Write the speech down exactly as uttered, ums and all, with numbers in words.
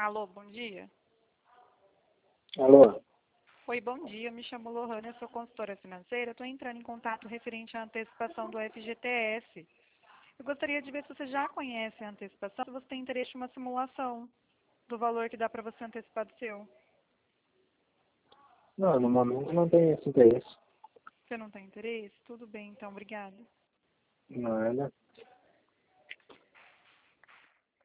Alô, bom dia. Alô? Oi, bom dia. Me chamo Lohane, eu sou consultora financeira. Estou entrando em contato referente à antecipação do F G T S. Eu gostaria de ver se você já conhece a antecipação, se você tem interesse em uma simulação do valor que dá para você antecipar do seu. Não, no momento não tenho esse interesse. Você não tem interesse? Tudo bem, então, obrigada. Nada.